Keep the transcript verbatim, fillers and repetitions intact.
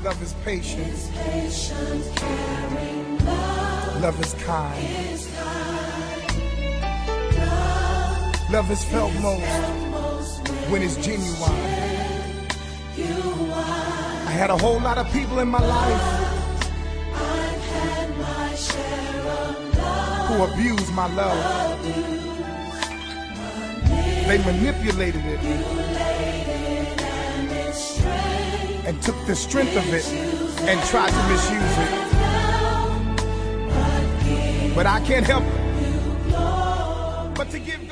Love is patient. Is patient, caring, love. Love is kind. Is kind. Love, love is felt is most, felt most when, when it's genuine. genuine. I had a whole lot of people in my life I've had my share of love. who abused my love. Abused, they manipulated it manipulated and its strength. and took the strength of it and tried to misuse it. But I can't help it but to give